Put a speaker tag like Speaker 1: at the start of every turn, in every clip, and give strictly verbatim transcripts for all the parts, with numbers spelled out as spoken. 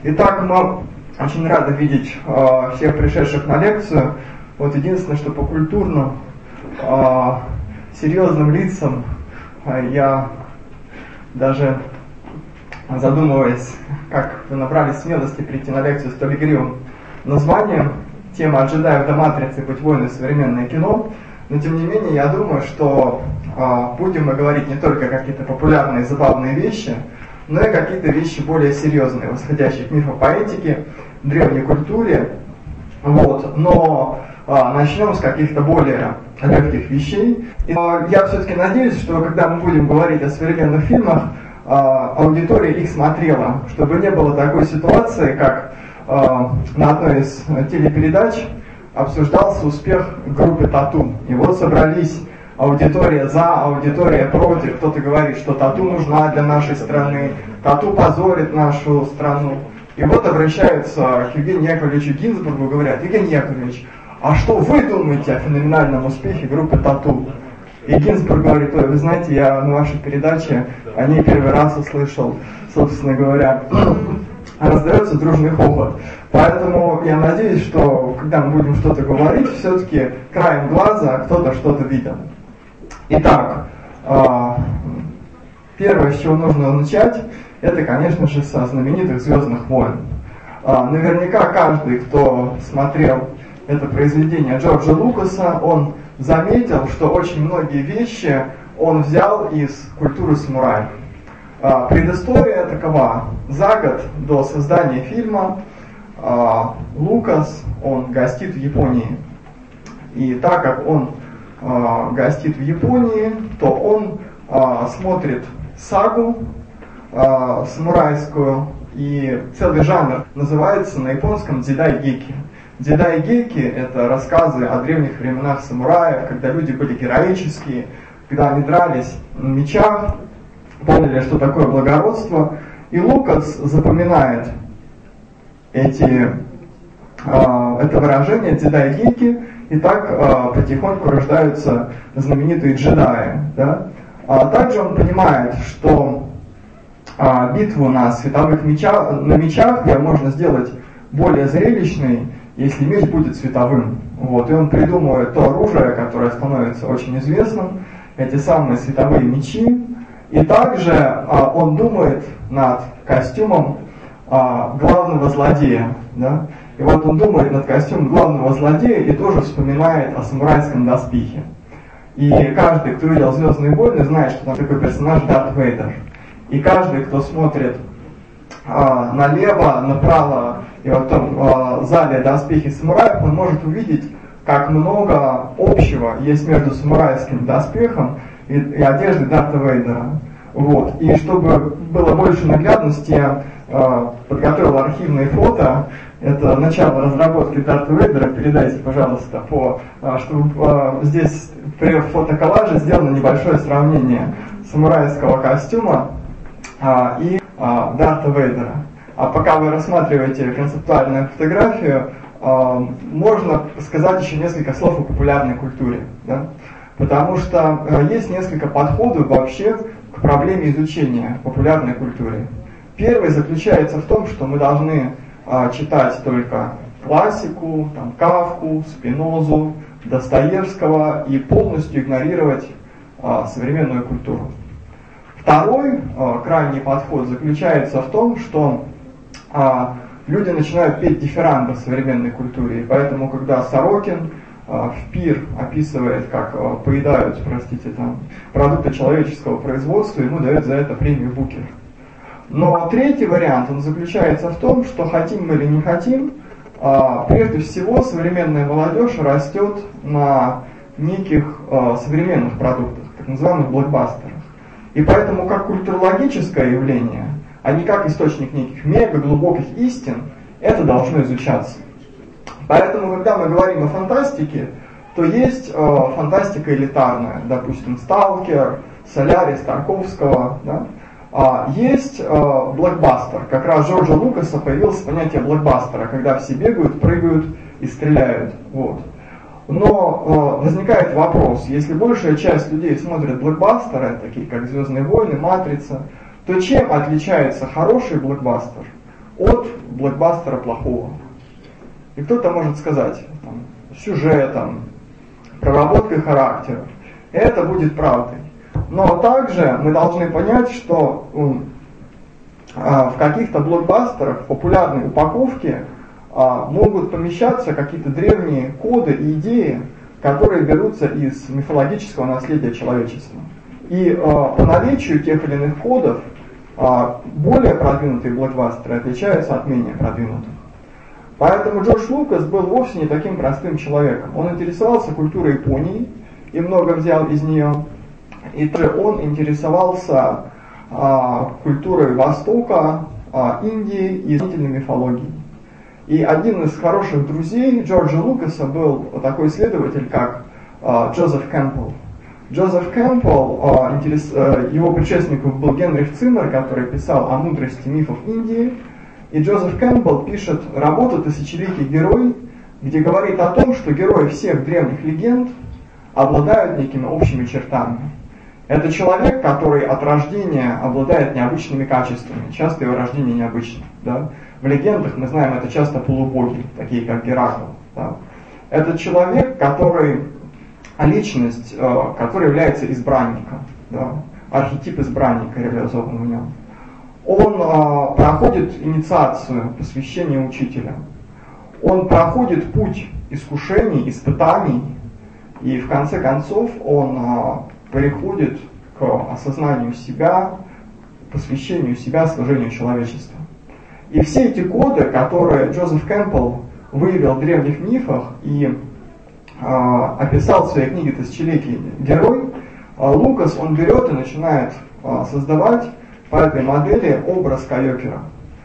Speaker 1: Итак, мы очень рады видеть э, всех пришедших на лекцию. Вот единственное, что по культурным, э, серьезным лицам э, я даже задумываясь, как вы набрались смелости прийти на лекцию с столь игривым названием, тема от джедаев до матрицы, быть войной, современное кино. Но тем не менее, я думаю, что э, будем мы говорить не только какие-то популярные, забавные вещи, но и какие-то вещи более серьезные, восходящие к мифопоэтике, древней культуре. Вот. Но а, начнем с каких-то более легких вещей. И, а, я все-таки надеюсь, что когда мы будем говорить о современных фильмах, а, аудитория их смотрела, чтобы не было такой ситуации, как а, на одной из телепередач обсуждался успех группы Тату. И вот собрались аудитория за, аудитория против. Кто-то говорит, что Тату нужна для нашей страны, Тату позорит нашу страну. И вот обращаются к Евгению Яковлевичу Гинзбургу и говорят: Евгений Яковлевич, а что вы думаете о феноменальном успехе группы Тату? И Гинзбург говорит: ой, вы знаете, я на вашей передаче о ней первый раз услышал, собственно говоря. Раздается дружный хохот. Поэтому я надеюсь, что когда мы будем что-то говорить, все-таки краем глаза кто-то что-то видел. Итак, первое, с чего нужно начать, это, конечно же, со знаменитых «Звездных войн». Наверняка каждый, кто смотрел это произведение Джорджа Лукаса, он заметил, что очень многие вещи он взял из культуры самураев. Предыстория такова. За год до создания фильма Лукас, он гостит в Японии. И так как он э, гостит в Японии, то он э, смотрит сагу э, самурайскую, и целый жанр называется на японском дзидайгеки. Дзидайгеки — это рассказы о древних временах самураев, когда люди были героические, когда они дрались на мечах, поняли, что такое благородство. И Лукас запоминает эти, э, это выражение дзидайгеки. И так э, потихоньку рождаются знаменитые джедаи. Да? А также он понимает, что э, битву на световых мечах, на мечах можно сделать более зрелищной, если меч будет световым. Вот. И он придумывает то оружие, которое становится очень известным, эти самые световые мечи. И также э, он думает над костюмом э, главного злодея. Да? И вот он думает над костюмом главного злодея и тоже вспоминает о самурайском доспехе. И каждый, кто видел «Звездные войны», знает, что там такой персонаж Дарт Вейдер. И каждый, кто смотрит а, налево, направо и вот в том а, зале доспехи самураев, он может увидеть, как много общего есть между самурайским доспехом и, и одеждой Дарта Вейдера. Вот. И чтобы было больше наглядности, я э, подготовил архивные фото. Это начало разработки Дарта Вейдера. Передайте, пожалуйста, по, э, чтобы э, здесь при фотоколлаже сделано небольшое сравнение самурайского костюма э, и э, Дарта Вейдера. А пока вы рассматриваете концептуальную фотографию, э, можно сказать еще несколько слов о популярной культуре. Да? Потому что э, есть несколько подходов вообще к проблеме изучения популярной культуры. Первый заключается в том, что мы должны а, читать только классику, там, Кафку, Спинозу, Достоевского и полностью игнорировать а, современную культуру. Второй а, крайний подход заключается в том, что а, люди начинают петь дифирамбы современной культуре. И поэтому, когда Сорокин в «Пир» описывает, как поедают, простите, там, продукты человеческого производства, ему дают за это премию Букер. Но третий вариант, он заключается в том, что хотим мы или не хотим, прежде всего современная молодежь растет на неких современных продуктах, так называемых блокбастерах. И поэтому как культурологическое явление, а не как источник неких мега глубоких истин, это должно изучаться. Поэтому, когда мы говорим о фантастике, то есть э, фантастика элитарная, допустим, «Сталкер», «Солярис» Тарковского. Да? А есть э, блокбастер. Как раз Джорджа Лукаса появилось понятие блокбастера, когда все бегают, прыгают и стреляют. Вот. Но э, возникает вопрос, если большая часть людей смотрит блокбастеры, такие как «Звездные войны», «Матрица», то чем отличается хороший блокбастер от блокбастера плохого. И кто-то может сказать, там, сюжетом, проработкой характеров. И это будет правдой. Но также мы должны понять, что um, а, в каких-то блокбастерах, в популярной упаковке а, могут помещаться какие-то древние коды и идеи, которые берутся из мифологического наследия человечества. И а, по наличию тех или иных кодов а, более продвинутые блокбастеры отличаются от менее продвинутых. Поэтому Джордж Лукас был вовсе не таким простым человеком. Он интересовался культурой Японии и много взял из нее. И также он интересовался а, культурой Востока, а, Индии и изобретательной мифологией. И один из хороших друзей Джорджа Лукаса был такой исследователь, как а, Джозеф Кэмпбелл. Джозеф Кэмпбелл, а, интерес, а, его предшественником был Генрих Циммер, который писал о мудрости мифов Индии. И Джозеф Кэмпбелл пишет работу «Тысячеликий герой», где говорит о том, что герои всех древних легенд обладают некими общими чертами. Это человек, который от рождения обладает необычными качествами. Часто его рождение необычно. Да? В легендах мы знаем, это часто полубоги, такие как Геракл. Да? Это человек, который, личность, который является избранником. Да? Архетип избранника реализован в нем. Он а, проходит инициацию, посвящение учителя. Он проходит путь искушений, испытаний, и в конце концов он а, приходит к осознанию себя, посвящению себя, служению человечеству. И все эти коды, которые Джозеф Кэмпбелл выявил в древних мифах и а, описал в своей книге «Тысячеликий герой», а, Лукас он берет и начинает а, создавать по этой модели образ Кайокера.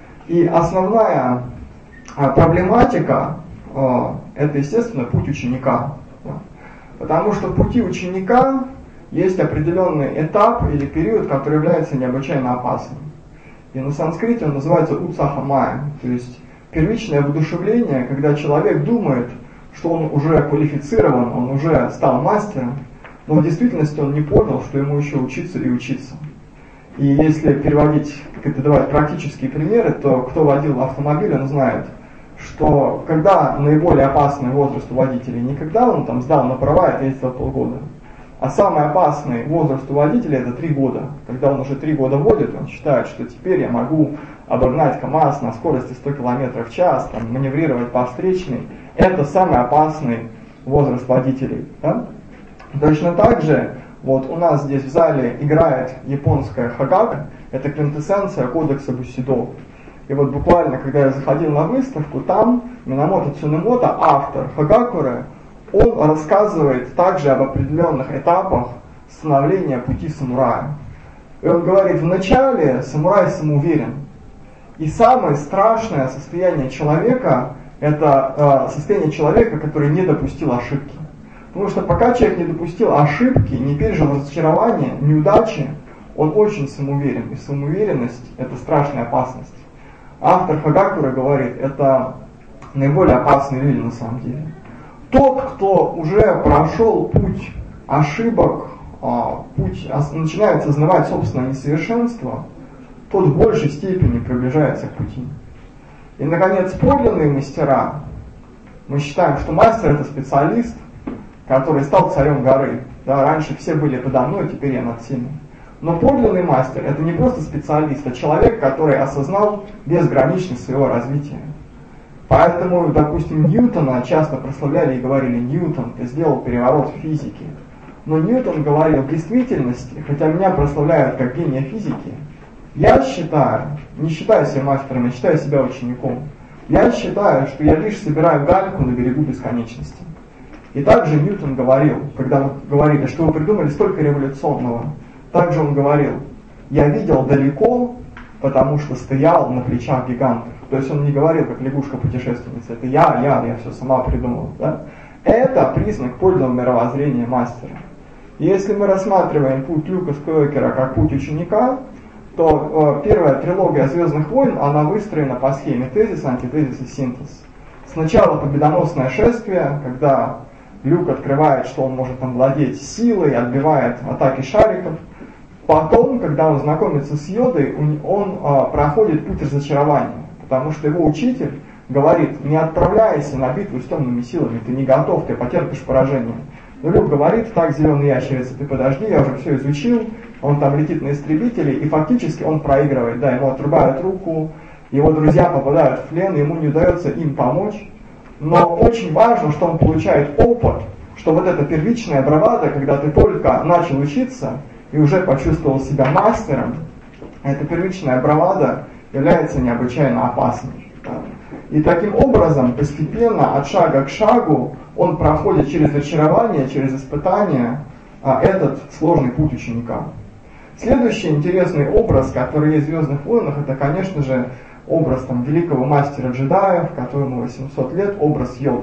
Speaker 1: И основная а, проблематика а, это, естественно, путь ученика. Да. Потому что в пути ученика есть определенный этап или период, который является необычайно опасным. И на санскрите он называется уцахамая, то есть первичное воодушевление, когда человек думает, что он уже квалифицирован, он уже стал мастером, но в действительности он не понял, что ему еще учиться и учиться. И если переводить, как это давать практические примеры, то кто водил автомобиль, он знает, что когда наиболее опасный возраст у водителей, не когда он там сдал на права и ездил полгода, а самый опасный возраст у водителя это три года. Когда он уже три года водит, он считает, что теперь я могу обогнать КАМАЗ на скорости сто километров в час, там, маневрировать по встречной. Это самый опасный возраст водителей. Да? Точно так же вот у нас здесь в зале играет японская Хагака, это квинтэссенция кодекса Бусидо. И вот буквально, когда я заходил на выставку, там Минамото Цунемото, автор Хагакуры, он рассказывает также об определенных этапах становления пути самурая. И он говорит, вначале самурай самоуверен. И самое страшное состояние человека, это э, состояние человека, который не допустил ошибки. Потому что пока человек не допустил ошибки, не пережил разочарования, неудачи, он очень самоуверен. И самоуверенность – это страшная опасность. Автор Хагакуры говорит, это наиболее опасные люди на самом деле. Тот, кто уже прошел путь ошибок, путь, начинает осознавать собственное несовершенство, тот в большей степени приближается к пути. И, наконец, подлинные мастера. Мы считаем, что мастер – это специалист, который стал царем горы. Да, раньше все были подо мной, теперь я над всеми. Но подлинный мастер – это не просто специалист, а человек, который осознал безграничность своего развития. Поэтому, допустим, Ньютона часто прославляли и говорили, Ньютон, ты сделал переворот в физике. Но Ньютон говорил, в действительности, хотя меня прославляют как гения физики, я считаю, не считаю себя мастером, я считаю себя учеником. Я считаю, что я лишь собираю гальку на берегу бесконечности. И также Ньютон говорил, когда мы говорили, что вы придумали столько революционного, также он говорил, я видел далеко, потому что стоял на плечах гигантов. То есть он не говорил, как лягушка-путешественница, это я, я, я все сама придумал. Да? Это признак подлинного мировоззрения мастера. И если мы рассматриваем путь Люка Скайуокера как путь ученика, то э, первая трилогия «Звездных войн», она выстроена по схеме тезис, антитезис и синтез. Сначала победоносное шествие, когда Люк открывает, что он может там владеть силой, отбивает атаки шариков. Потом, когда он знакомится с Йодой, он, он а, проходит путь разочарования, потому что его учитель говорит: не отправляйся на битву с темными силами, ты не готов, ты потерпишь поражение. Но Люк говорит: так, зеленый ящерица, ты подожди, я уже все изучил. Он там летит на истребителе, и фактически он проигрывает, да, ему отрубают руку, его друзья попадают в плен, ему не удается им помочь. Но очень важно, что он получает опыт, что вот эта первичная бравада, когда ты только начал учиться и уже почувствовал себя мастером, эта первичная бравада является необычайно опасной. И таким образом, постепенно, от шага к шагу, он проходит через очарование, через испытания а, этот сложный путь ученика. Следующий интересный образ, который есть в «Звездных войнах», это, конечно же, образ там, великого мастера джедаев, которому восемьсот лет, образ Йоды.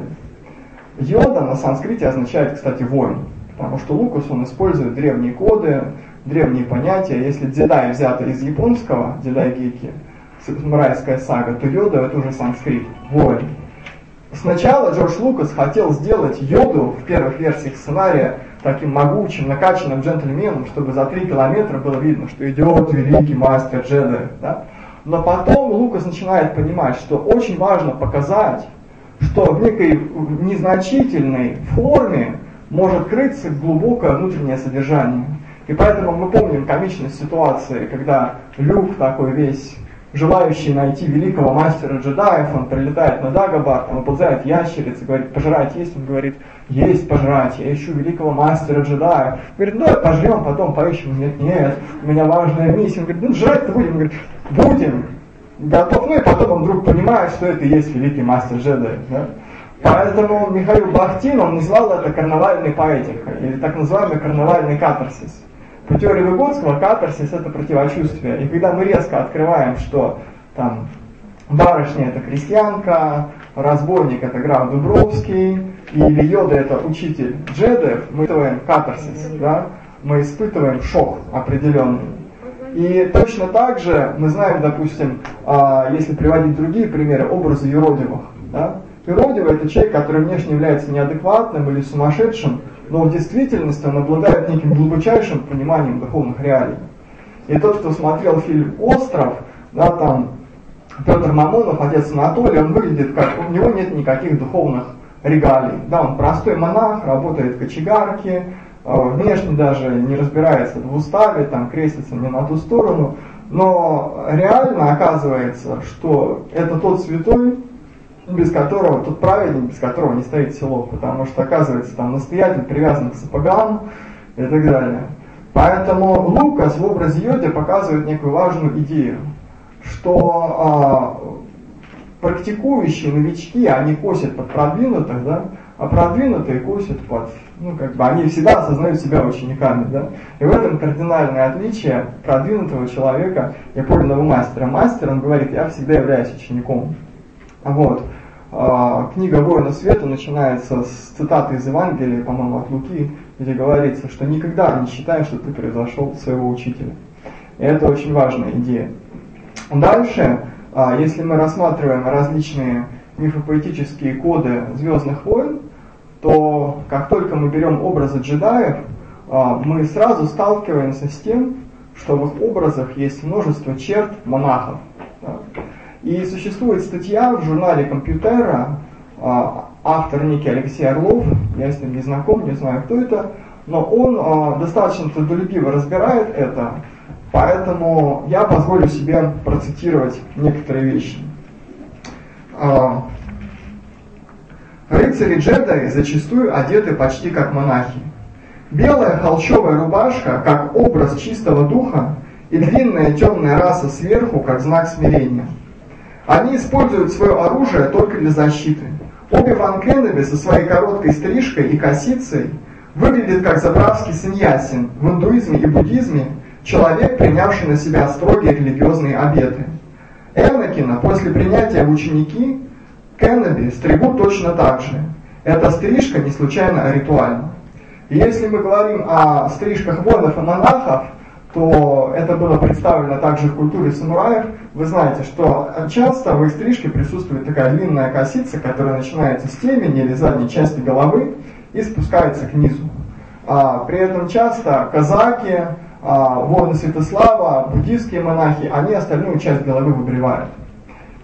Speaker 1: Йода на санскрите означает, кстати, воин, потому что Лукас, он использует древние коды, древние понятия. Если дзедай взято из японского, дзедай-гейки, самурайская сага, то Йода это уже санскрит, воин. Сначала Джордж Лукас хотел сделать Йоду в первых версиях сценария таким могучим, накачанным джентльменом, чтобы за три километра было видно, что идет великий мастер джедаев. Да? Но потом Лукас начинает понимать, что очень важно показать, что в некой незначительной форме может крыться глубокое внутреннее содержание. И поэтому мы помним комичность ситуации, когда Люк такой весь желающий найти великого мастера джедаев, он прилетает на Дагобар, он выползает ящерицы, говорит: пожрать есть? Он говорит: есть пожрать, я ищу великого мастера джедаев. Говорит: ну давай пожрем, потом поищем. Нет, нет, у меня важная миссия. Он говорит: ну жрать-то будем. Он говорит: будем. Готов. Ну и потом он вдруг понимает, что это и есть великий мастер джедаев. Да? Поэтому Михаил Бахтин, он назвал это карнавальной поэтикой, или так называемый карнавальный катарсис. По теории Выгодского катарсис это противочувствие. И когда мы резко открываем, что там барышня это крестьянка, разбойник это граф Дубровский, или Йода это учитель джедаев, мы испытываем катарсис, да? Мы испытываем шок определенный. И точно так же мы знаем, допустим, если приводить другие примеры, образы юродивых. Да? Юродивый это человек, который внешне является неадекватным или сумасшедшим, но в действительности он обладает неким глубочайшим пониманием духовных реалий. И тот, кто смотрел фильм «Остров», да, там Петр Мамонов, отец Анатолий, он выглядит как, у него нет никаких духовных регалий. Да, он простой монах, работает в кочегарке, внешне даже не разбирается в уставе, там крестится не на ту сторону, но реально оказывается, что это тот святой, без которого, тот праведник, без которого не стоит село, потому что, оказывается, там настоятель привязан к сапогам и так далее. Поэтому Лукас в образе Йоды показывает некую важную идею, что а, практикующие новички, они косят под продвинутых, да, а продвинутые косят под, ну, как бы, они всегда осознают себя учениками, да. И в этом кардинальное отличие продвинутого человека и подлинного мастера. Мастер, он говорит: я всегда являюсь учеником. Вот. Книга «Воина света» начинается с цитаты из Евангелия, по-моему, от Луки, где говорится, что никогда не считай, что ты превзошел своего учителя. И это очень важная идея. Дальше, если мы рассматриваем различные мифопоэтические коды «Звездных войн», то как только мы берем образы джедаев, мы сразу сталкиваемся с тем, что в их образах есть множество черт монахов. И существует статья в журнале «Компьютера», автор некий Алексей Орлов, я с ним не знаком, не знаю, кто это, но он достаточно трудолюбиво разбирает это, поэтому я позволю себе процитировать некоторые вещи. Рыцари-джедаи зачастую одеты почти как монахи. Белая холщовая рубашка как образ чистого духа и длинная темная раса сверху как знак смирения. Они используют свое оружие только для защиты. Оби-Ван Кеноби со своей короткой стрижкой и косицей выглядит как заправский саньясин в индуизме и буддизме, человек, принявший на себя строгие религиозные обеты. Энакина после принятия в ученики Кеноби стригут точно так же. Эта стрижка не случайно, а ритуальна. И если мы говорим о стрижках воинов и монахов, то это было представлено также в культуре самураев. Вы знаете, что часто в их стрижке присутствует такая длинная косица, которая начинается с темени или задней части головы и спускается к низу. А, при этом часто казаки, а, воины Святослава, буддийские монахи, они остальную часть головы выбривают.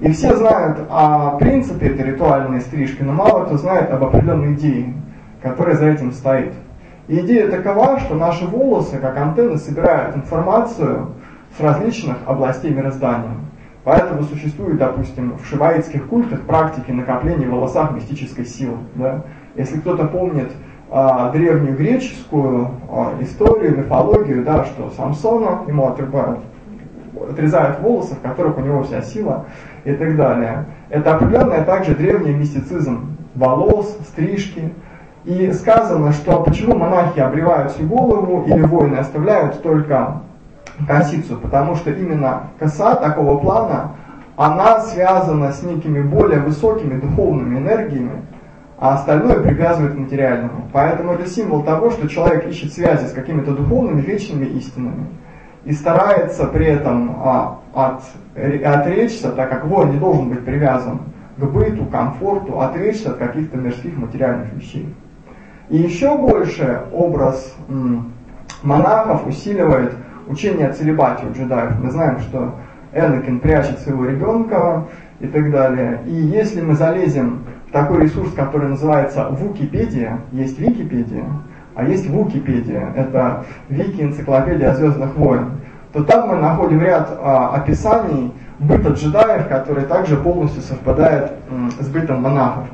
Speaker 1: И все знают о принципе этой ритуальной стрижки, но мало кто знает об определенной идее, которая за этим стоит. И идея такова, что наши волосы, как антенны, собирают информацию с различных областей мироздания. Поэтому существует, допустим, в шиваитских культах практики накопления в волосах мистической силы. Да? Если кто-то помнит а, древнюю греческую а, историю, мифологию, да, что Самсона ему отрубают, отрезают волосы, в которых у него вся сила и так далее. Это определенный также древний мистицизм волос, стрижки. И сказано, что почему монахи обревают всю голову или воины оставляют только косицу, потому что именно коса такого плана, она связана с некими более высокими духовными энергиями, а остальное привязывает к материальному. Поэтому это символ того, что человек ищет связи с какими-то духовными вечными истинами и старается при этом а, от, отречься, так как воин не должен быть привязан к быту, комфорту, отречься от каких-то мирских материальных вещей. И еще больше образ м, монахов усиливает учение о целибате у джедаев. Мы знаем, что Энакин прячет своего ребенка и так далее. И если мы залезем в такой ресурс, который называется Вукипедия, есть Википедия, а есть Вукипедия, это Вики-энциклопедия Звездных войн, то там мы находим ряд а, описаний быта джедаев, которые также полностью совпадают м, с бытом монахов.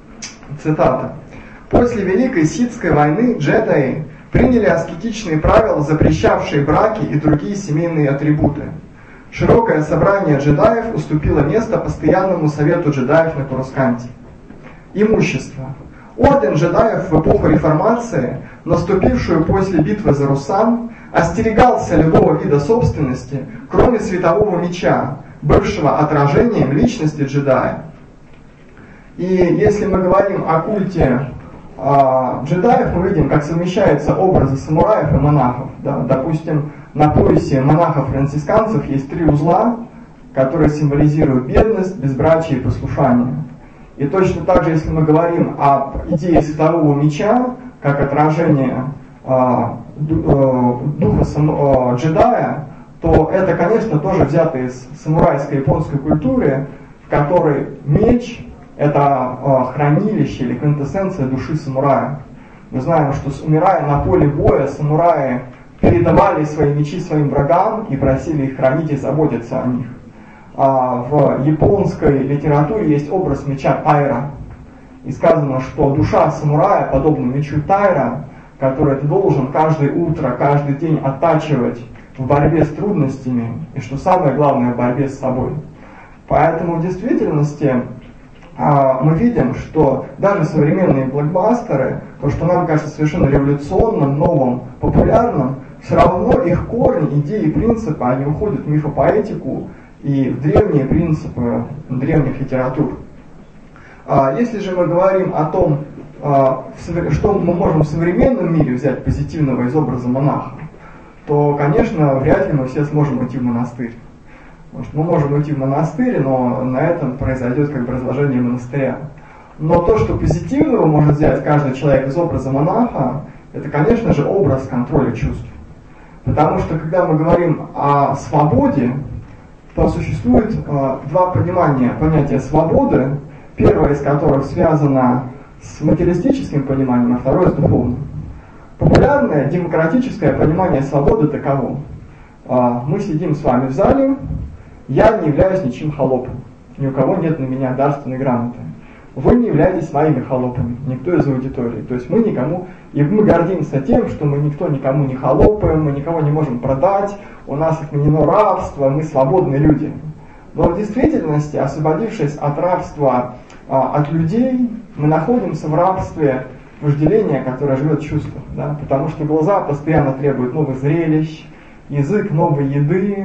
Speaker 1: Цитата. «После Великой Ситской войны джедаи приняли аскетичные правила, запрещавшие браки и другие семейные атрибуты. Широкое собрание джедаев уступило место постоянному совету джедаев на Корусканте. Имущество. Орден джедаев в эпоху реформации, наступившую после битвы за Русан, остерегался любого вида собственности, кроме светового меча, бывшего отражением личности джедая. И если мы говорим о культе а, джедаев, мы видим, как совмещаются образы самураев и монахов. Да? Допустим, на поясе монахов-францисканцев есть три узла, которые символизируют бедность, безбрачие и послушание. И точно так же, если мы говорим об идее светового меча, как отражение а, духа сам, а, джедая, то это, конечно, тоже взято из самурайской японской культуры, в которой меч — это а, хранилище или квинтэссенция души самурая. Мы знаем, что, умирая на поле боя, самураи передавали свои мечи своим врагам и просили их хранить и заботиться о них. А в японской литературе есть образ меча Тайра. И сказано, что душа самурая подобна мечу Тайра, который ты должен каждое утро, каждый день оттачивать в борьбе с трудностями, и что самое главное, в борьбе с собой. Поэтому в действительности мы видим, что даже современные блокбастеры, то, что нам кажется совершенно революционным, новым, популярным, все равно их корни, идеи и принципы, они уходят в мифопоэтику и в древние принципы древних литератур. Если же мы говорим о том, что мы можем в современном мире взять позитивного из образа монаха, то, конечно, вряд ли мы все сможем уйти в монастырь. Потому что мы можем уйти в монастырь, но на этом произойдет как бы разложение монастыря. Но то, что позитивного может взять каждый человек из образа монаха, это, конечно же, образ контроля чувств. Потому что, когда мы говорим о свободе, то существует э, два понимания, понятия свободы, первое из которых связано с материалистическим пониманием, а второе с духовным. Популярное демократическое понимание свободы таково. Э, мы сидим с вами в зале, я не являюсь ничем холопом, ни у кого нет на меня дарственной грамоты. Вы не являетесь моими холопами, никто из аудитории. То есть мы никому, и мы гордимся тем, что мы никто никому не холопаем, мы никого не можем продать, у нас отменено рабство, мы свободные люди. Но в действительности, освободившись от рабства, от людей, мы находимся в рабстве вожделения, которое живет в чувствах. Да? Потому что глаза постоянно требуют новых зрелищ, язык новой еды,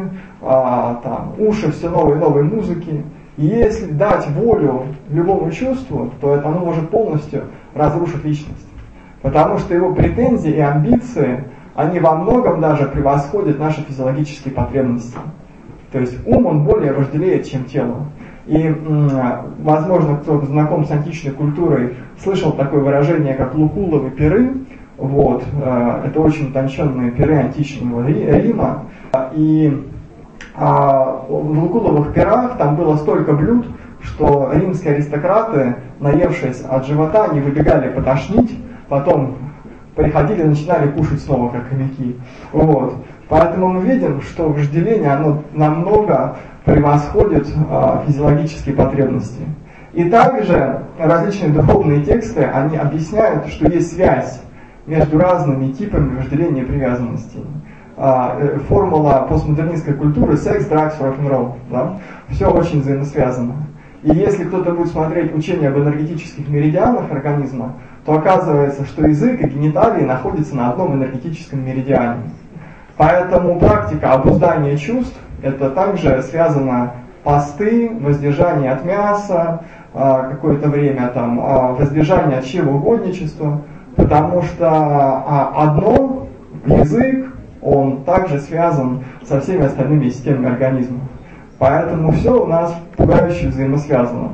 Speaker 1: там, уши все новой и новой музыки. И если дать волю любому чувству, то это оно может полностью разрушить личность. Потому что его претензии и амбиции, они во многом даже превосходят наши физиологические потребности. То есть ум, он более вожделеет, чем тело. И, возможно, кто знаком с античной культурой, слышал такое выражение, как лукуловы пиры. Вот, это очень утонченные пиры античного Рима. И А в Лукуловых пирах там было столько блюд, что римские аристократы, наевшись от живота, не выбегали потошнить, потом приходили и начинали кушать снова, как хомяки. Вот. Поэтому мы видим, что вожделение оно намного превосходит а, физиологические потребности. И также различные духовные тексты, они объясняют, что есть связь между разными типами вожделения и привязанности. А, формула постмодернистской культуры секс, дракс, рок-н-ролл. Да? Все очень взаимосвязано. И если кто-то будет смотреть учение об энергетических меридианах организма, то оказывается, что язык и гениталии находятся на одном энергетическом меридиане. Поэтому практика обуздания чувств, это также связано посты, воздержание от мяса, какое-то время там, воздержание от чревоугодничества, потому что одно, язык, он также связан со всеми остальными системами организма. Поэтому все у нас пугающе взаимосвязано.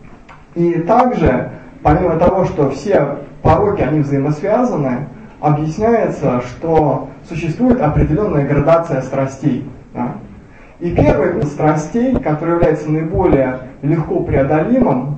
Speaker 1: И также, помимо того, что все пороки, они взаимосвязаны, объясняется, что существует определенная градация страстей. Да? И первый из страстей, который является наиболее легко преодолимым,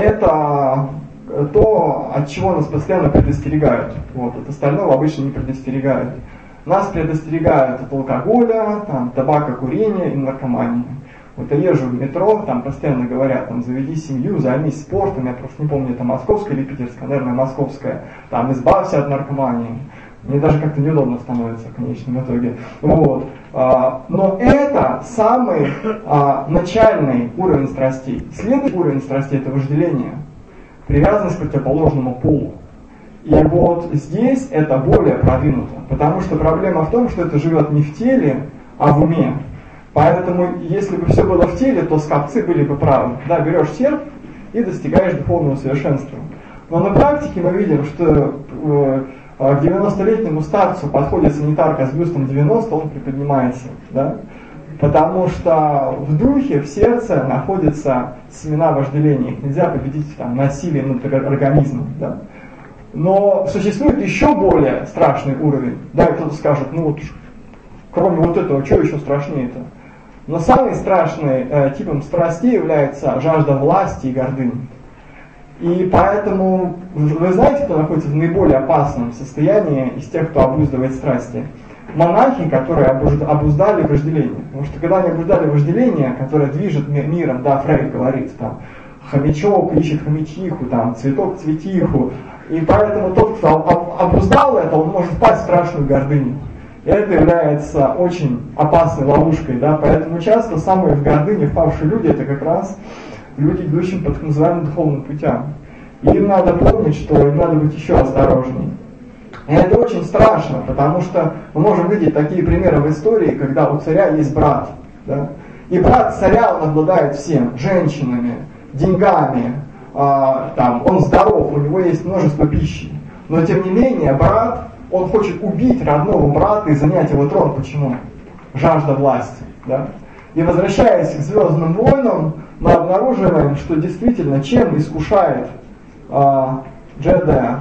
Speaker 1: это то, от чего нас постоянно предостерегают. Вот, от остального обычно не предостерегают. Нас предостерегают от алкоголя, там, табакокурения и наркомании. Вот я езжу в метро, там постоянно говорят, там, заведи семью, займись спортом, я просто не помню, это московская или питерская, наверное, московская, там, избавься от наркомании. Мне даже как-то неудобно становится в конечном итоге. Вот. Но это самый начальный уровень страстей. Следующий уровень страстей – это вожделение, привязанность к противоположному полу. И вот здесь это более продвинуто, потому что проблема в том, что это живет не в теле, а в уме. Поэтому, если бы все было в теле, то скопцы были бы правы. Да, берешь серп и достигаешь духовного совершенства. Но на практике мы видим, что к девяностолетнему старцу подходит санитарка с бюстом девяносто, он приподнимается. Да? Потому что в духе, в сердце находятся семена вожделения. Их нельзя победить там, насилием над организмом. Да? Но существует еще более страшный уровень. Да, и кто-то скажет, ну вот, кроме вот этого, что еще страшнее-то? Но самым страшным э, типом страстей является жажда власти и гордыни. И поэтому, вы знаете, кто находится в наиболее опасном состоянии из тех, кто обуздывает страсти? Монахи, которые обуздали вожделение. Потому что когда они обуздали вожделение, которое движет миром, да, Фрейд говорит, там, хомячок ищет хомячиху, там, цветок цветиху. И поэтому тот, кто обуздал это, он может впасть в страшную гордыню. И это является очень опасной ловушкой, да, поэтому часто самые в гордыне впавшие люди, это как раз люди, идущие по так называемым духовным путям. И им надо помнить, что им надо быть еще осторожнее. И это очень страшно, потому что мы можем видеть такие примеры в истории, когда у царя есть брат, да, и брат царя, он обладает всем, женщинами, деньгами, а, там, он здоров, у него есть множество пищи, но тем не менее брат, он хочет убить родного брата и занять его трон. Почему? Жажда власти. Да? И возвращаясь к «Звездным войнам», мы обнаруживаем, что действительно, чем искушает э, джедая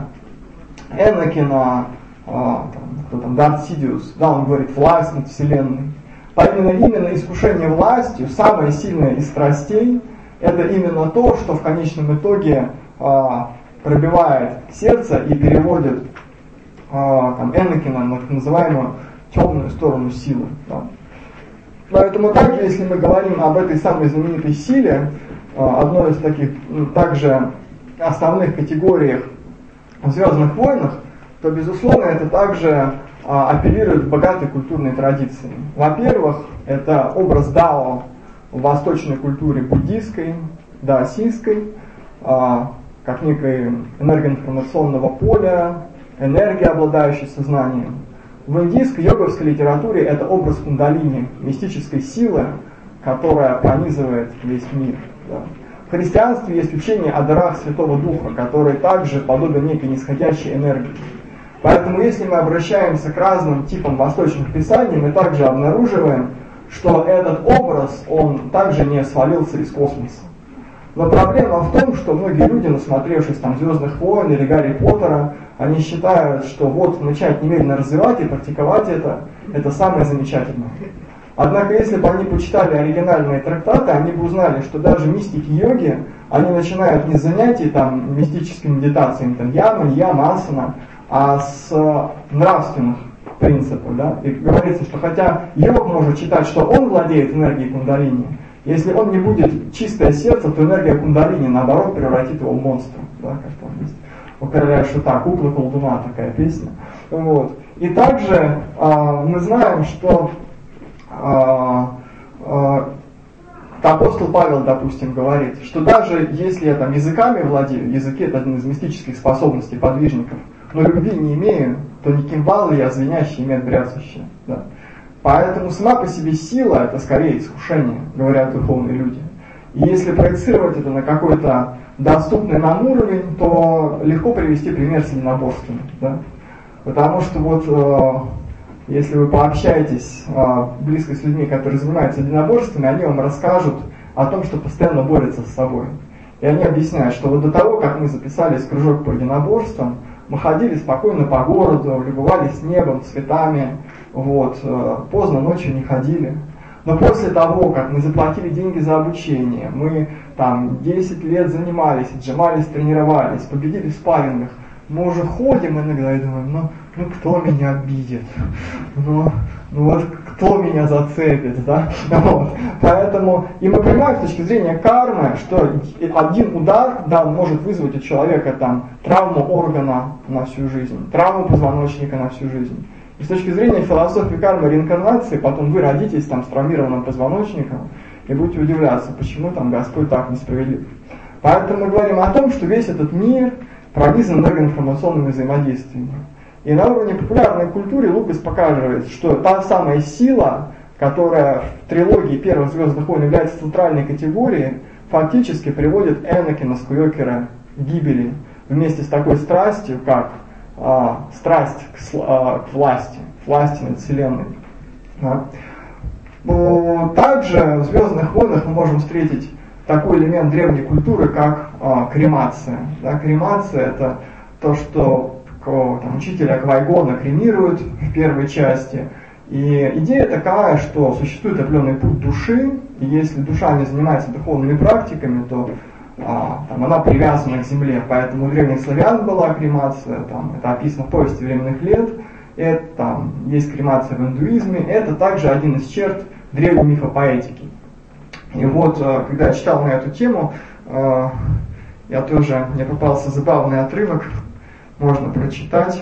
Speaker 1: Энакина, э, там, кто там, Дарт Сидиус, да, он говорит, власть над вселенной. Поэтому именно искушение властью, самое сильное из страстей, это именно то, что в конечном итоге э, пробивает сердце и переводит там, Энакина на так называемую темную сторону силы. Да. Поэтому также, если мы говорим об этой самой знаменитой силе, одной из таких ну, также основных категориях в «Звездных войнах», то, безусловно, это также а, апеллирует к богатой культурной традиции. Во-первых, это образ дао в восточной культуре буддийской, даосийской, а, как некой энергоинформационного поля, энергия, обладающая сознанием. В индийской йоговской литературе это образ кундалини, мистической силы, которая пронизывает весь мир. Да. В христианстве есть учение о дарах Святого Духа, который также подобен некой нисходящей энергии. Поэтому если мы обращаемся к разным типам восточных писаний, мы также обнаруживаем, что этот образ, он также не свалился из космоса. Но проблема в том, что многие люди, насмотревшись там «Звездных войн» или «Гарри Поттера», они считают, что вот начать немедленно развивать и практиковать это, это самое замечательное. Однако, если бы они почитали оригинальные трактаты, они бы узнали, что даже мистики йоги, они начинают не с занятий там, мистическими медитациями, там, яма, яма, асана, а с нравственных принципов. Да? И говорится, что хотя йог может считать, что он владеет энергией кундалини, если он не будет чистое сердце, то энергия кундалини, наоборот, превратит его в монстра. Да? Как там есть у короля Шута, кукла колдуна, такая песня. Вот. И также а, мы знаем, что а, а, апостол Павел, допустим, говорит, что даже если я там языками владею, языки — это один из мистических способностей подвижников, но любви не имею, то не кимвалы я звенящий, мед бряцающий. Да. Поэтому сама по себе сила — это скорее искушение, говорят духовные люди. И если проецировать это на какой-то доступный нам уровень, то легко привести пример с единоборствами. Да? Потому что вот э, если вы пообщаетесь э, близко с людьми, которые занимаются единоборствами, они вам расскажут о том, что постоянно борются с собой. И они объясняют, что вот до того, как мы записались в кружок по единоборствам, мы ходили спокойно по городу, любовались небом, цветами, вот, э, поздно ночью не ходили. Но после того, как мы заплатили деньги за обучение, мы там десять лет занимались, отжимались, тренировались, победили в спаррингах, мы уже ходим иногда и думаем, ну, ну кто меня обидит, ну, ну вот кто меня зацепит, да, вот. Поэтому, и мы понимаем с точки зрения кармы, что один удар, да, может вызвать у человека там травму органа на всю жизнь, травму позвоночника на всю жизнь. И с точки зрения философии кармы реинкарнации, потом вы родитесь там с травмированным позвоночником и будете удивляться, почему там Господь так несправедлив. Поэтому мы говорим о том, что весь этот мир пронизан энергоинформационными взаимодействиями. И на уровне популярной культуры Лукас показывает, что та самая сила, которая в трилогии первых «Звездных войн» является центральной категорией, фактически приводит Энакина Скайуокера к гибели вместе с такой страстью, как а, страсть к, а, к власти, к власти над Вселенной. Да. Также в «Звездных войнах» мы можем встретить такой элемент древней культуры, как а, кремация. Да, кремация — это то, что там, учителя Квай-Гона кремируют в первой части. И идея такая, что существует определенный путь души, и если душа не занимается духовными практиками, то а, там, она привязана к земле. Поэтому у древних славян была кремация, там, это описано в повести временных лет, это, там, есть кремация в индуизме, это также один из черт древней мифопоэтики. И вот, когда я читал на эту тему, я тоже, мне попался забавный отрывок, можно прочитать.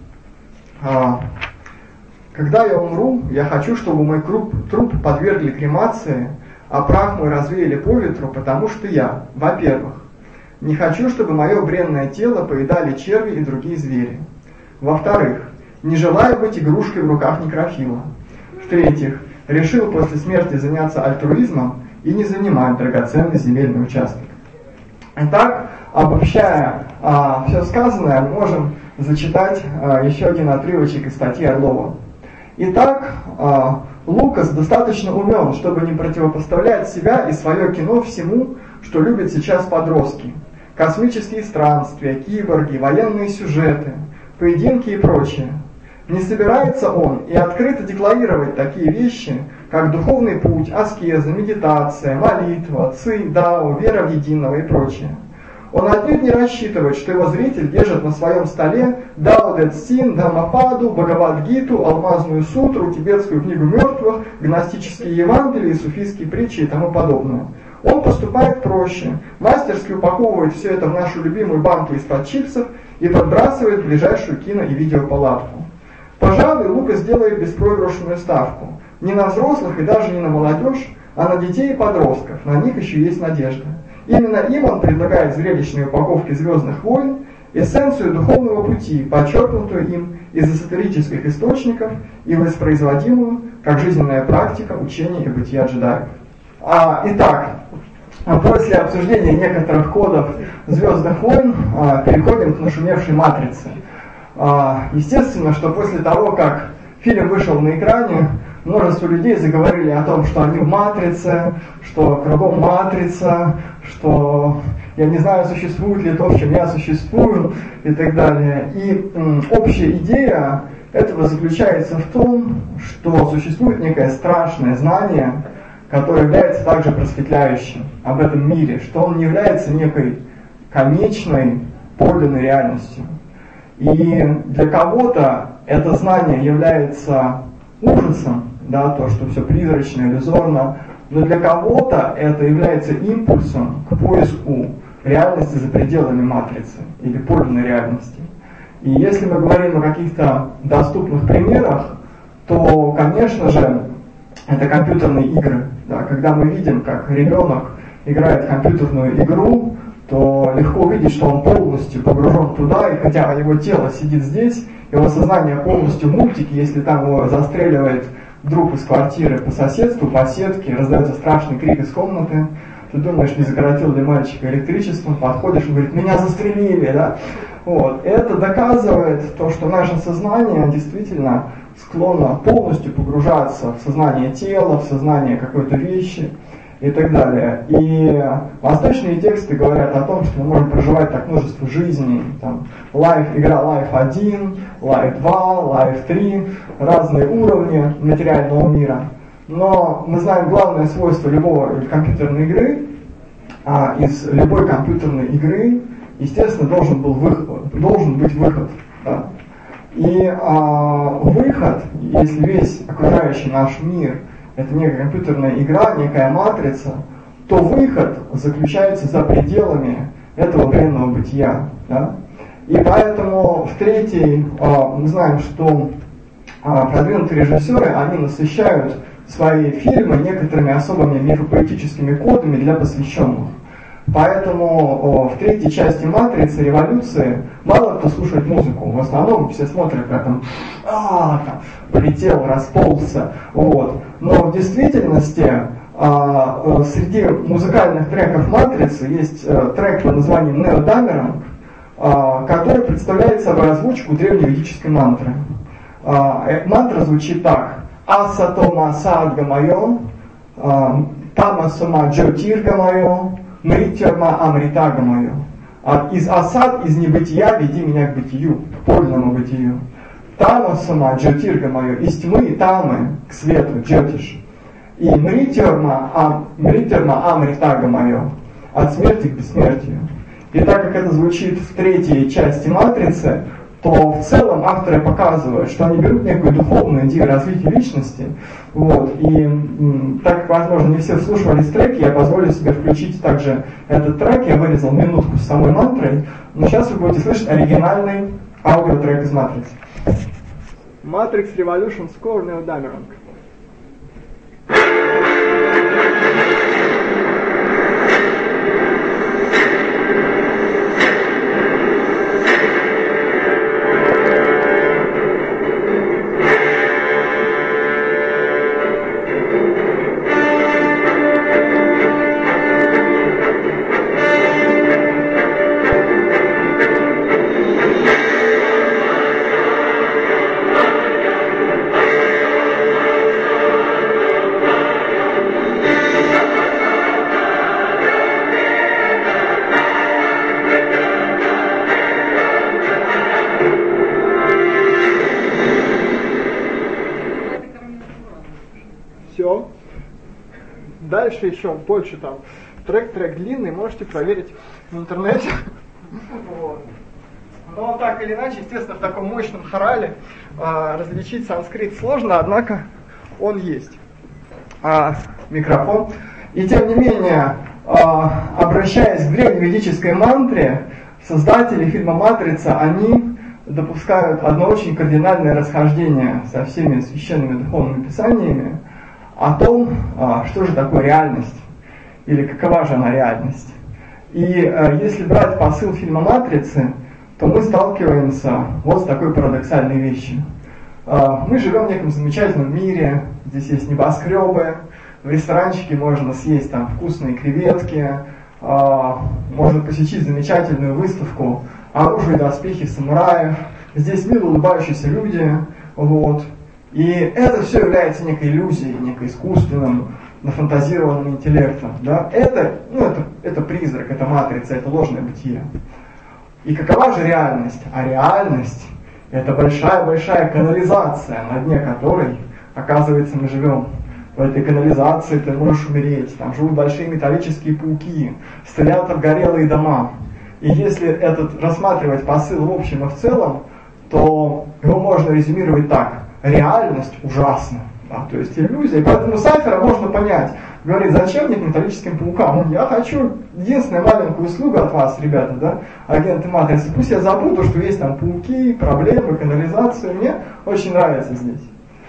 Speaker 1: «Когда я умру, я хочу, чтобы мой труп подвергли кремации, а прах мой развеяли по ветру, потому что я, во-первых, не хочу, чтобы мое бренное тело поедали черви и другие звери. Во-вторых, не желаю быть игрушкой в руках некрофила. В-третьих, решил после смерти заняться альтруизмом и не занимать драгоценный земельный участок». Итак, обобщая а, все сказанное, мы можем зачитать а, еще один отрывочек из статьи Орлова. Итак, а, Лукас достаточно умен, чтобы не противопоставлять себя и свое кино всему, что любят сейчас подростки. Космические странствия, киборги, военные сюжеты, поединки и прочее. Не собирается он и открыто декларировать такие вещи, как духовный путь, аскеза, медитация, молитва, ци, дао, вера в единого и прочее. Он отнюдь не рассчитывает, что его зритель держит на своем столе Дао Дэ Цин, Дхаммападу, Бхагавад-гиту, Алмазную сутру, Тибетскую книгу мертвых, гностические Евангелия, суфийские притчи и тому подобное. Он поступает проще, мастерски упаковывает все это в нашу любимую банку из-под чипсов и подбрасывает в ближайшую кино- и видеопалатку. Пожалуй, Лукас делает беспроигрышную ставку. Не на взрослых и даже не на молодежь, а на детей и подростков. На них еще есть надежда. Именно им он предлагает зрелищные упаковки «Звездных войн», эссенцию духовного пути, подчеркнутую им из эзотерических источников и воспроизводимую как жизненная практика учения и бытия джедаев. А, итак, после обсуждения некоторых кодов «Звездных войн» переходим к нашумевшей «Матрице». Естественно, что после того, как фильм вышел на экране, множество людей заговорили о том, что они в «Матрице», что кругом «Матрица», что я не знаю, существует ли то, в чем я существую, и так далее. И м, общая идея этого заключается в том, что существует некое страшное знание, которое является также просветляющим об этом мире, что он не является некой конечной, подлинной реальностью. И для кого-то это знание является ужасом, да, то, что все призрачно, иллюзорно, но для кого-то это является импульсом к поиску реальности за пределами матрицы или подлинной реальности. И если мы говорим о каких-то доступных примерах, то, конечно же, это компьютерные игры. Да, когда мы видим, как ребенок играет в компьютерную игру, то легко увидеть, что он полностью погружен туда, и хотя его тело сидит здесь, его сознание полностью в мультике, если там его застреливает друг из квартиры по соседству, по сетке, раздается страшный крик из комнаты, ты думаешь, не закоротил ли мальчика электричеством, подходишь, он говорит, меня застрелили, да? Вот. Это доказывает то, что наше сознание действительно склонно полностью погружаться в сознание тела, в сознание какой-то вещи и так далее. И восточные тексты говорят о том, что мы можем проживать так множество жизней. Там, life, игра Life один, Life два, Life три, разные уровни материального мира. Но мы знаем главное свойство любого компьютерной игры. А из любой компьютерной игры, естественно, должен, был выход, должен быть выход. Да? И а, выход, если весь окружающий наш мир это некая компьютерная игра, некая матрица, то выход заключается за пределами этого бренного бытия. Да? И поэтому в третьей а, мы знаем, что а, продвинутые режиссеры, они насыщают свои фильмы некоторыми особыми мифопоэтическими кодами для посвященных. Поэтому о, в третьей части «Матрицы», «Революции» мало кто слушает музыку. В основном все смотрят, как там, а, там полетел, расползся. Вот. Но в действительности а, среди музыкальных треков «Матрицы» есть а, трек под названием «Неодамеранг», а, который представляет собой озвучку древневедической мантры. А, э, мантра звучит так. Асатома садгамайо, тамасома джотиргамайо, мритьярма амритагамайо. Из асад, из небытия веди меня к бытию, к подлинному бытию. Тамасома джотиргамайо, из тьмы и тамы к свету, джотиш. И мритьярма амритагамайо, от смерти к бессмертию. И так как это звучит в третьей части «Матрицы», то в целом авторы показывают, что они берут некую духовную идею развития личности. Вот, и м, так как, возможно, не все вслушивались треки, я позволю себе включить также этот трек. Я вырезал минутку с самой мантрой, но сейчас вы будете слышать оригинальный аудиотрек из «Matrix». Matrix Revolution Score Neodammeranг. Дальше еще больше там трек, трек длинный, можете проверить в интернете. Вот. Но так или иначе, естественно, в таком мощном хорале а, различить санскрит сложно, однако он есть. А, микрофон. И тем не менее, а, обращаясь к древневедической мантре, создатели фильма «Матрица», они допускают одно очень кардинальное расхождение со всеми священными духовными писаниями о том, что же такое реальность, или какова же она реальность. И если брать посыл фильма «Матрицы», то мы сталкиваемся вот с такой парадоксальной вещью. Мы живем в неком замечательном мире, здесь есть небоскребы, в ресторанчике можно съесть там вкусные креветки, можно посетить замечательную выставку оружие и доспехи самураев, здесь мило улыбающиеся люди, вот. И это все является некой иллюзией, некой искусственным, нафантазированным интеллектом. Да? Это, ну, это, это призрак, это матрица, это ложное бытие. И какова же реальность? А реальность Это большая-большая канализация, на дне которой, оказывается, мы живем. В этой канализации ты можешь умереть, там живут большие металлические пауки, стоят обгорелые дома. И если этот рассматривать посыл в общем и в целом, то его можно резюмировать так: реальность ужасна. Да, то есть иллюзия. Поэтому Сайфера можно понять. Говорит, зачем мне к металлическим паукам? Я хочу единственную маленькую услугу от вас, ребята, да, агенты Матрицы. Пусть я забуду, что есть там пауки, проблемы, канализация. Мне очень нравится здесь.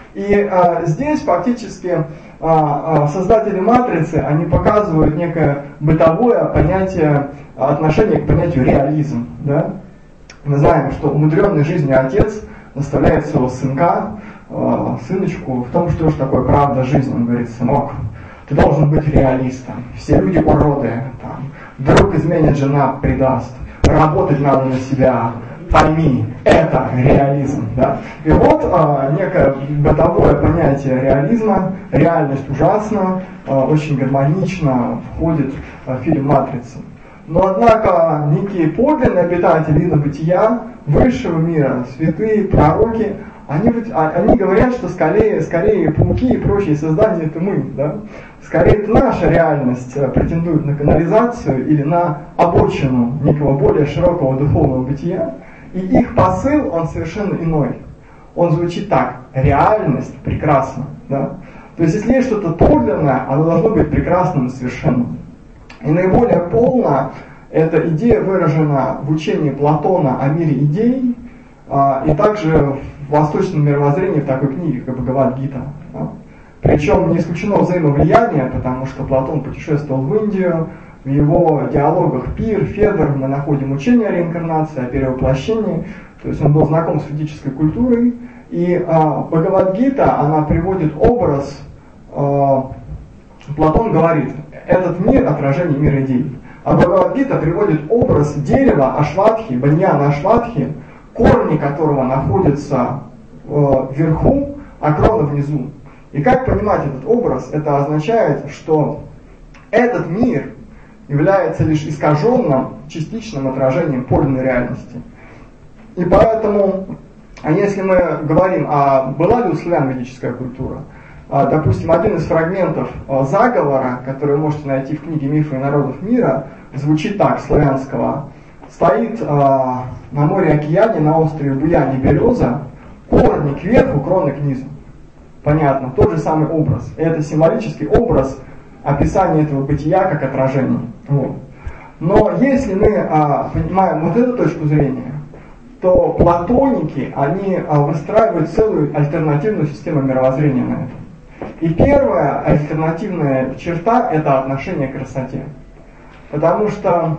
Speaker 1: И а, здесь фактически а, а, создатели Матрицы, они показывают некое бытовое понятие, отношение к понятию реализм. Да? Мы знаем, что умудренный жизнью отец наставляет своего сынка, э, сыночку в том, что же такое правда жизни. Он говорит: сынок, ты должен быть реалистом. Все люди уроды. Там, вдруг изменит, жена предаст. Работать надо на себя. Пойми, это реализм. Да? И вот э, некое бытовое понятие реализма, реальность ужасна, э, очень гармонично входит э, в фильм «Матрица». Но, однако, некие подлинные обитатели инобытия, высшего мира, святые, пророки, они, они говорят, что скорее, скорее пауки и прочие создания — это мы. Да? Скорее, это наша реальность претендует на канализацию или на обочину некого более широкого духовного бытия. И их посыл, он совершенно иной. Он звучит так: реальность прекрасна. Да? То есть, если есть что-то подлинное, оно должно быть прекрасным и совершенным. И наиболее полно эта идея выражена в учении Платона о мире идей, а, и также в восточном мировоззрении в такой книге, как Бхагавад-гита. Да. Причем не исключено взаимовлияние, потому что Платон путешествовал в Индию, в его диалогах Пир, Федор мы находим учение о реинкарнации, о перевоплощении, то есть он был знаком с ведической культурой, и а, Бхагавад-гита, она приводит образ, а, Платон говорит: этот мир — отражение мира идей. А Бхагавад-гита приводит образ дерева Ашватхи, баньяна Ашватхи, корни которого находятся э, вверху, а крона внизу. И как понимать этот образ? Это означает, что этот мир является лишь искаженным, частичным отражением подлинной реальности. И поэтому, а если мы говорим, а была ли у славян ведическая культура? Допустим, один из фрагментов заговора, который вы можете найти в книге «Мифы и народов мира», звучит так, славянского. Стоит э, на море-океане, на острове Буяне береза, корни кверху, кроны к низу. Понятно, тот же самый образ. И это символический образ описания этого бытия как отражение. Вот. Но если мы э, понимаем вот эту точку зрения, то платоники, они э, выстраивают целую альтернативную систему мировоззрения на это. И первая альтернативная черта — это отношение к красоте. Потому что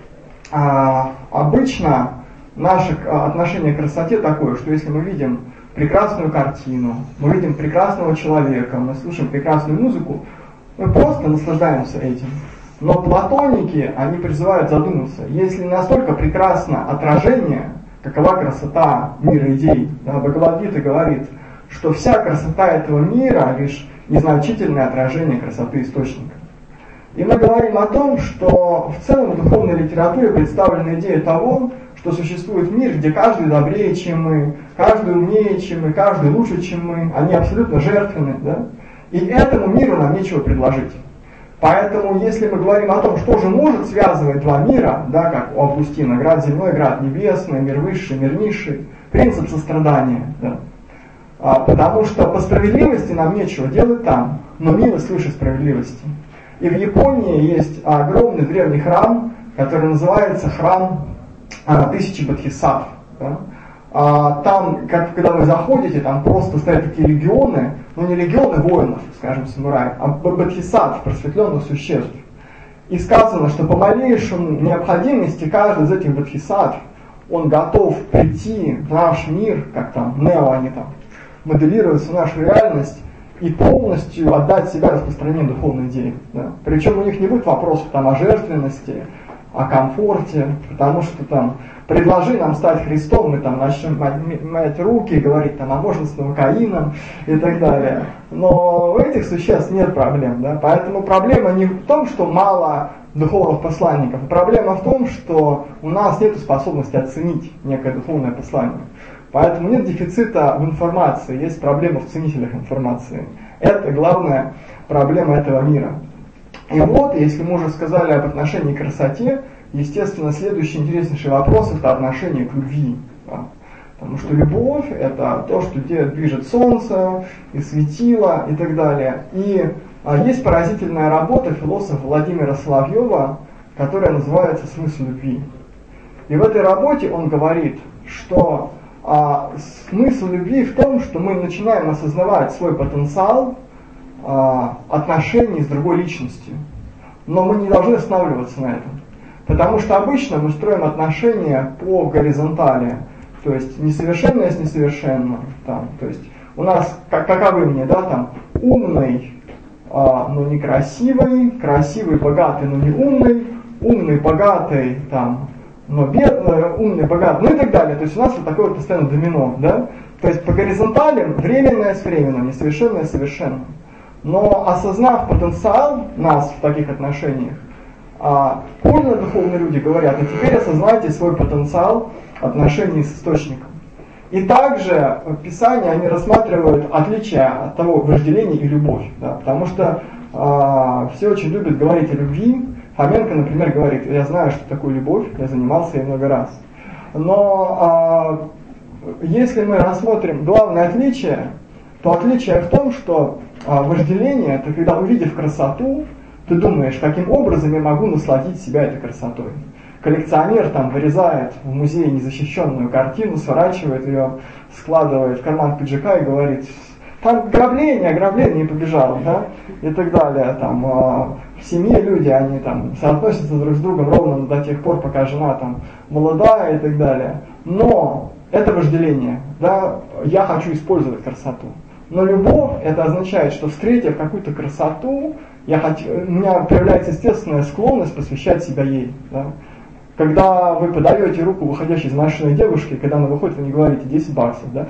Speaker 1: а, обычно наше отношение к красоте такое, что если мы видим прекрасную картину, мы видим прекрасного человека, мы слушаем прекрасную музыку, мы просто наслаждаемся этим. Но платоники, они призывают задуматься: если настолько прекрасно отражение, какова красота мира идей. Да, Бхагавад-гита говорит, что вся красота этого мира — лишь незначительное отражение красоты источника. И мы говорим о том, что в целом в духовной литературе представлена идея того, что существует мир, где каждый добрее, чем мы, каждый умнее, чем мы, каждый лучше, чем мы, они абсолютно жертвенны, да? И этому миру нам нечего предложить. Поэтому, если мы говорим о том, что же может связывать два мира, да, как у Августина, град земной, град небесный, мир высший, мир низший, принцип сострадания, да? А, потому что по справедливости нам нечего делать там, но милость выше справедливости. И в Японии есть огромный древний храм, который называется храм а, тысячи бодхисаттв. Да? А, там, как, когда вы заходите, там просто стоят такие легионы, ну не легионы воинов, скажем, самураев, а бодхисаттв, просветленных существ. И сказано, что по малейшему необходимости каждый из этих бодхисаттв, он готов прийти в наш мир, как там, нео они там, моделируются в нашу реальность, и полностью отдать себя распространению духовной идеи. Да? Причем у них не будет вопросов там о жертвенности, о комфорте, потому что там предложи нам стать Христом, мы там начнем мять руки, говорить там, а можно с новокаином и так далее. Но у этих существ нет проблем. Да? Поэтому проблема не в том, что мало духовных посланников, проблема в том, что у нас нет способности оценить некое духовное послание. Поэтому нет дефицита в информации, есть проблема в ценителях информации. Это главная проблема этого мира. И вот, если мы уже сказали об отношении к красоте, естественно, следующий интереснейший вопрос – это отношение к любви. Да? Потому что любовь – это то, что движет солнце, и светило, и так далее. И а, есть поразительная работа философа Владимира Соловьева, которая называется «Смысл любви». И в этой работе он говорит, что а, смысл любви в том, что мы начинаем осознавать свой потенциал а, отношений с другой личностью. Но мы не должны останавливаться на этом. Потому что обычно мы строим отношения по горизонтали. То есть несовершенное с несовершенным. Там, то есть у нас, как, каковы мне, да, там, умный, а, но не красивый, красивый, богатый, но не умный, умный, богатый, там, но бедный, умный, богатый, ну и так далее. То есть у нас вот такое вот постоянно домино, да. То есть по горизонтали временное с временным, несовершенное с совершенным. Но осознав потенциал нас в таких отношениях, а, подлинно духовные люди говорят, а теперь осознайте свой потенциал отношений с источником. И также в Писании они рассматривают отличия от того вожделения и любовь. Да, потому что а, все очень любят говорить о любви. Фоменко, например, говорит, я знаю, что такое любовь, я занимался ей много раз. Но а, если мы рассмотрим главное отличие, то отличие в том, что а, вожделение, это когда, увидев красоту, ты думаешь, каким образом я могу насладить себя этой красотой. Коллекционер там вырезает в музее незащищенную картину, сворачивает ее, складывает в карман пиджака и говорит, там ограбление, ограбление, и побежал, да, и так далее. Там, э, в семье люди, они там соотносятся друг с другом ровно до тех пор, пока жена там молодая и так далее. Но это вожделение, да, я хочу использовать красоту. Но любовь, это означает, что встретив какую-то красоту, я хочу, у меня появляется естественная склонность посвящать себя ей. Да. Когда вы подаете руку выходящей из машины девушке, когда она выходит, вы не говорите десять баксов, да?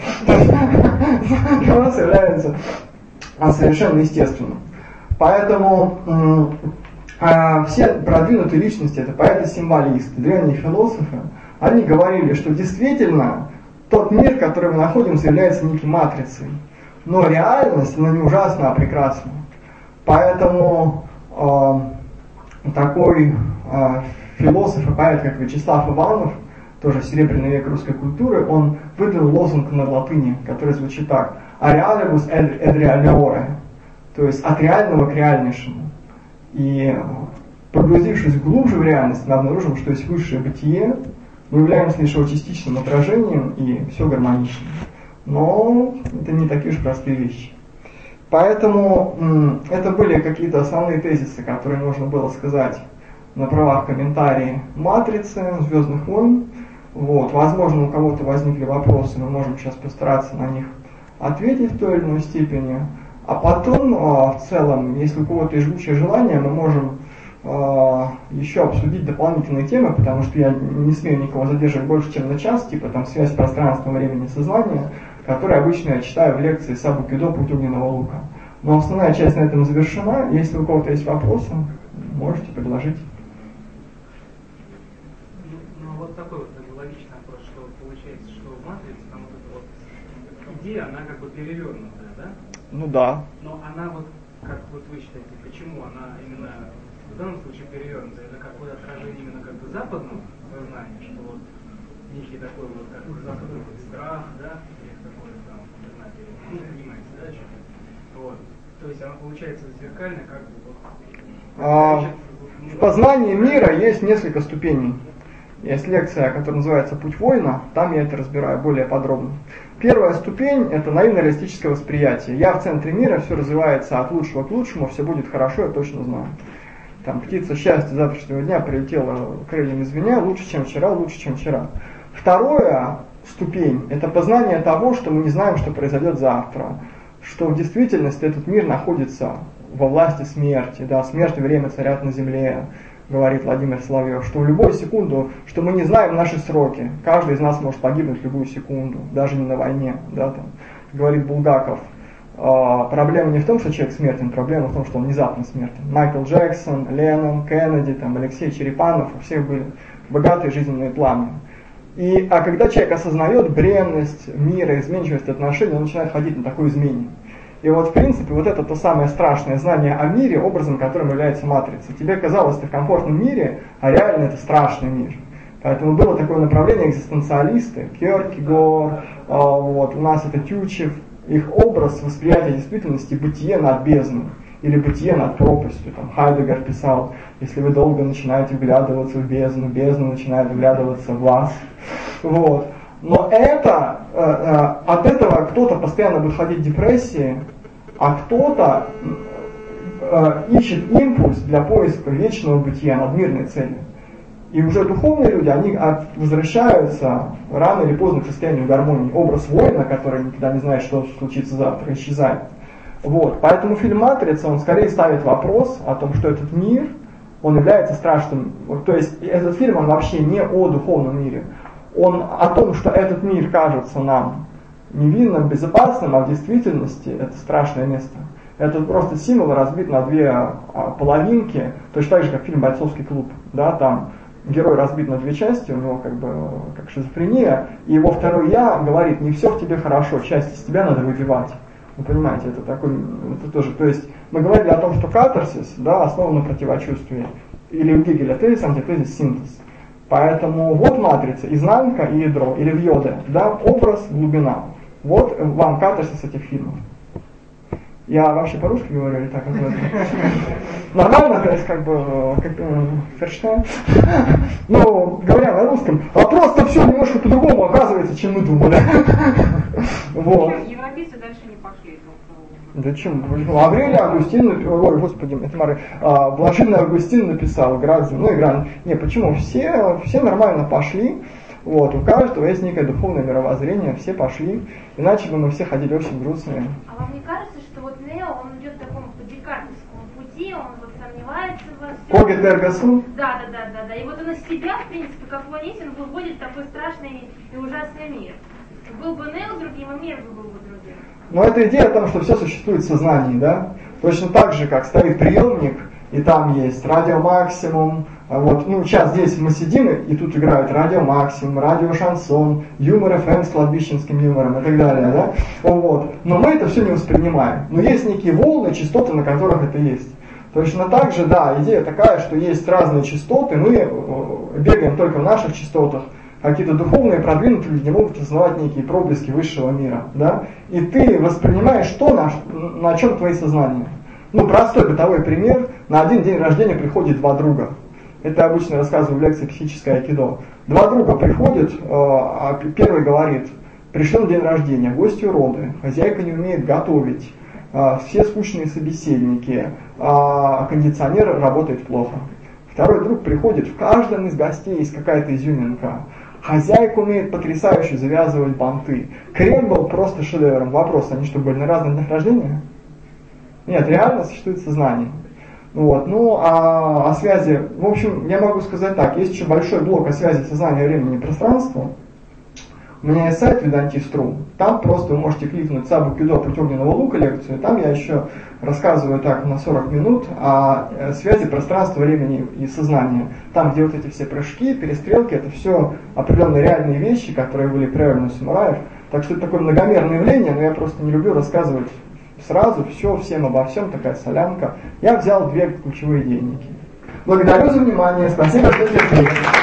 Speaker 1: У вас является совершенно естественным. Поэтому все продвинутые личности, это поэты-символисты, древние философы, они говорили, что действительно тот мир, в котором мы находимся, является некой матрицей. Но реальность, она не ужасна, а прекрасна. Поэтому э, такой э, философ и поэт, как Вячеслав Иванов, тоже серебряный век русской культуры, он выдал лозунг на латыни, который звучит так: «A realibus ad realiore», то есть от реального к реальнейшему. И погрузившись глубже в реальность, мы обнаружим, что есть высшее бытие, мы являемся лишь его частичным отражением, и все гармонично. Но это не такие уж простые вещи. Поэтому м, это были какие-то основные тезисы, которые можно было сказать на правах комментарии «Матрицы», «Звездных войн». Вот. Возможно, у кого-то возникли вопросы, мы можем сейчас постараться на них ответить в той или иной степени. А потом, в целом, если у кого-то есть жгучее желание, мы можем еще обсудить дополнительные темы, потому что я не смею никого задерживать больше, чем на час, типа там связь пространства, времени, сознания, которые обычно я читаю в лекции Сабу Кидо «Путь огненного лука». Но основная часть на этом завершена. Если у кого-то есть вопросы, можете предложить.
Speaker 2: Ну, вот такой вот логичный вопрос, что получается, что в матрице там вот эта вот идея, она как бы перевернутая, да?
Speaker 1: Ну да.
Speaker 2: Но она вот, как вот вы считаете, почему она именно в данном случае перевернутая? Это какое отражение именно как бы западного сознания, что вот некий такой вот как бы западный страх, да, или такой там, не знаю, ну, понимаете, да, что-то. Вот. То есть она получается зеркальная, как бы вот.
Speaker 1: А, в познании мира есть несколько ступеней. Есть лекция, которая называется «Путь воина», там я это разбираю более подробно. Первая ступень – это наивно-реалистическое восприятие. Я в центре мира, все развивается от лучшего к лучшему, все будет хорошо, я точно знаю. Там птица счастья завтрашнего дня прилетела крыльями звеня, лучше, чем вчера, лучше, чем вчера. Вторая ступень – это познание того, что мы не знаем, что произойдет завтра. Что в действительности этот мир находится во власти смерти. Да, смерть и время царят на земле, говорит Владимир Соловьев. Что в любую секунду, что мы не знаем наши сроки. Каждый из нас может погибнуть в любую секунду, даже не на войне. Да, там, говорит Булгаков. А, проблема не в том, что человек смертен, проблема в том, что он внезапно смертен. Майкл Джексон, Леннон, Кеннеди, там, Алексей Черепанов, у всех были богатые жизненные планы. И, а когда человек осознает бренность мира, изменчивость отношений, он начинает ходить на такую измену. И вот, в принципе, вот это то самое страшное знание о мире, образом которым является матрица. Тебе казалось, ты в комфортном мире, а реально это страшный мир. Поэтому было такое направление экзистенциалисты, Кьеркегор, вот, у нас это Тютчев, их образ восприятия действительности бытие над бездной или бытие над пропастью. Там Хайдеггер писал, если вы долго начинаете вглядываться в бездну, бездна начинает вглядываться в вас. Вот. Но это, э, э, от этого кто-то постоянно будет ходить в депрессии, а кто-то э, ищет импульс для поиска вечного бытия, надмирной цели. И уже духовные люди, они возвращаются рано или поздно к состоянию гармонии. Образ воина, который никогда не знает, что случится завтра, исчезает. Вот. Поэтому фильм «Матрица», он скорее ставит вопрос о том, что этот мир, он является страшным. То есть этот фильм, он вообще не о духовном мире. Он о том, что этот мир кажется нам невинным, безопасным, а в действительности это страшное место. Это просто символ разбит на две половинки, точно так же, как фильм «Бойцовский клуб». Да, там герой разбит на две части, у него как бы как шизофрения, и его второй «я» говорит: не все в тебе хорошо, часть из тебя надо выбивать. Вы понимаете, это такой, это тоже, то есть мы говорили о том, что катарсис, да, основан на противочувствии, или у Гегеля тезис, антитезис, синтез. Поэтому вот матрица, изнанка и ядро, или в Йоде, да, образ, глубина. Вот вам катарсис этих фильмов. Я вообще по-русски говорю или так? Нормально, то есть как бы, как Ферштейн. Ну, говоря на русском, а просто все немножко по-другому оказывается, чем мы думали. Вот.
Speaker 3: Европейцы дальше не пошли.
Speaker 1: Зачем? Аврелий Августин, ой, господи, это Мары, а, Блаженный Августин написал, Градзин, ну и Гран. Не, почему? Все, все нормально пошли. Вот, у каждого есть некое духовное мировоззрение, все пошли, иначе бы мы все ходили очень грустные.
Speaker 3: А вам не кажется, что вот Нео, он идет в таком декартовском пути, он вот сомневается во всем?
Speaker 1: Когит эрго сум?
Speaker 3: Да, да, да, да, да. И вот он из себя, в принципе, как Ланисин, выводит такой страшный и ужасный мир. Был бы Нео другим, и мир бы был бы другим.
Speaker 1: Но это идея о том, что все существует в сознании, да? Точно так же, как стоит приемник, и там есть радио максимум. Вот, ну, сейчас здесь мы сидим, и тут играют радио максимум, радио шансон, юмор эф эм с кладбищенским юмором и так далее, да? Вот. Но мы это все не воспринимаем. Но есть некие волны, частоты, на которых это есть. Точно так же, да, идея такая, что есть разные частоты, мы бегаем только в наших частотах. Какие-то духовные продвинутые люди не могут осознавать некие проблески высшего мира, да? И ты воспринимаешь то, на, на чем твои сознания. Ну, простой бытовой пример. На один день рождения приходят два друга. Это я обычно рассказываю в лекции «Психическое айкидо». Два друга приходят, а первый говорит: пришли на день рождения, гости уроды, хозяйка не умеет готовить, все скучные собеседники, а кондиционер работает плохо. Второй друг приходит, в каждом из гостей есть какая-то изюминка. Хозяйка умеет потрясающе завязывать банты. Крем был просто шедевром. Вопрос: они что, были на разных днях рождения? Нет, реально существует сознание. Вот. Ну, а о связи, в общем, я могу сказать так, есть еще большой блок о связи сознания, времени и пространства. У меня есть сайт Ведантист точка ру, там просто вы можете кликнуть Сабу Кюдо путь огненного лука лекцию, там я еще рассказываю так на сорок минут о связи пространства, времени и сознания. Там, где вот эти все прыжки, перестрелки, это все определенные реальные вещи, которые были проявлены у самураев. Так что это такое многомерное явление, но я просто не люблю рассказывать сразу все, всем обо всем, такая солянка. Я взял две ключевые идейники. Благодарю за внимание, спасибо, что терпели.